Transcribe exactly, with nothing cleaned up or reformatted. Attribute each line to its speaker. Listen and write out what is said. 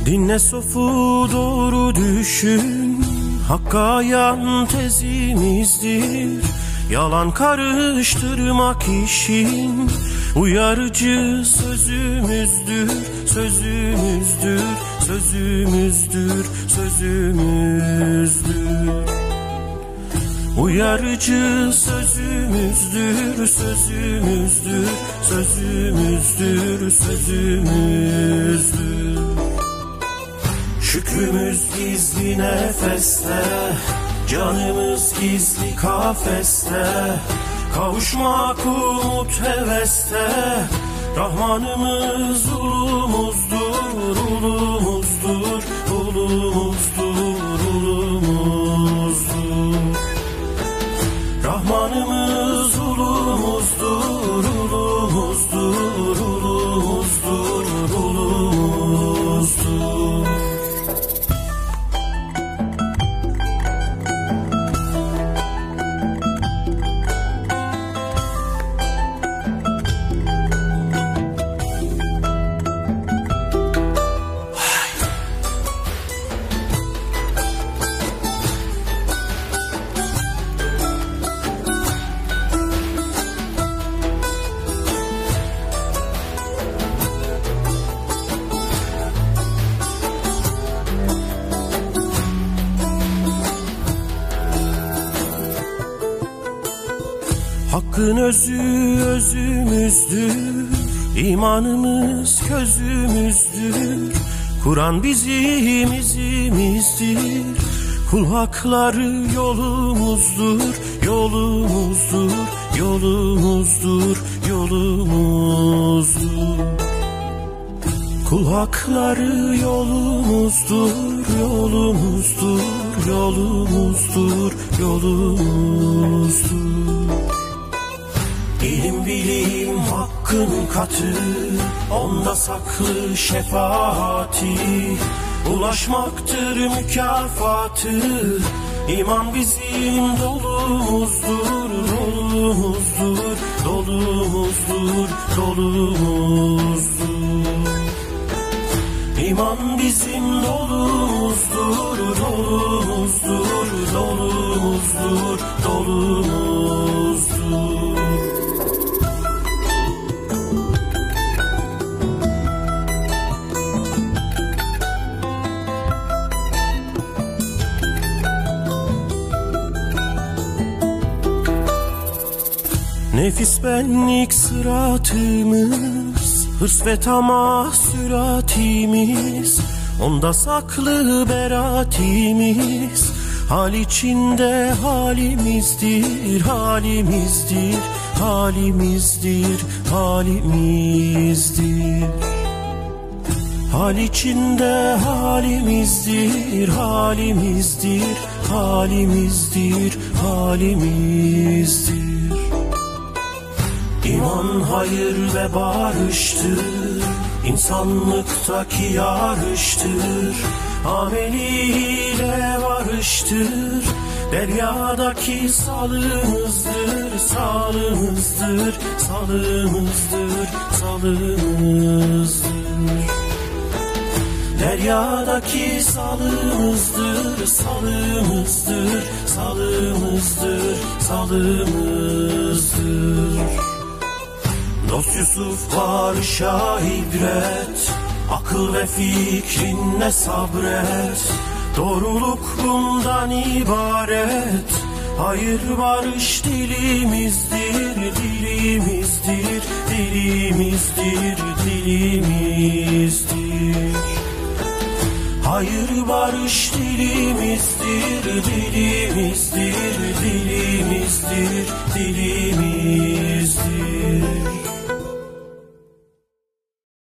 Speaker 1: Dinle sofu doğru düşün, hakka yan tezimizdir. Yalan karıştırmak işin uyarıcı sözümüzdür, sözümüzdür, sözümüzdür, sözümüzdür. Uyarıcı sözümüzdür, sözümüzdür, sözümüzdür, sözümüzdür. Şükrümüz gizli nefeste, canımız gizli kafeste. Kavuşmak umut heveste, Rahmanımız ulumuzdur, ulumuzdur, ulumuzdur, ulumuzdur. Rahmanımız ulumuzdur, ulumuzdur, ulumuzdur, ulumuzdur. Hakkın özü özümüzdür, imanımız közümüzdür. Kur'an bizim izimizdir, kul hakları yolumuzdur, yolumuzdur, yolumuzdur, yolumuzdur. Kul hakları yolumuzdur, yolumuzdur, yolumuzdur, yolumuzdur. İlim bilim hakkın katı, onda saklı şefaati. Ulaşmaktır mükafatı, İman bizim dolumuzdur, dolumuzdur, dolumuzdur, dolumuzdur. İman bizim dolumuzdur, dolumuzdur, dolumuzdur, dolumuzdur. Nefis benlik sıratımız, hırs ve tamah süratimiz. Onda saklı beratimiz, hal içinde halimizdir, halimizdir, halimizdir, halimizdir. Hal içinde halimizdir, halimizdir, halimizdir, halimizdir. İman hayır ve barıştır, insanlıktaki yarıştır. Ameliyle varıştır, deryadaki salımızdır, salımızdır, salımızdır, salımızdır. Deryadaki salımızdır, salımızdır, salımızdır, salımızdır. Dost Yusuf barışa ibret, akıl ve fikrinle sabret. Doğruluk bundan ibaret, hayır barış dilimizdir, dilimizdir, dilimizdir, dilimizdir. Hayır barış dilimizdir, dilimizdir, dilimizdir, dilimizdir.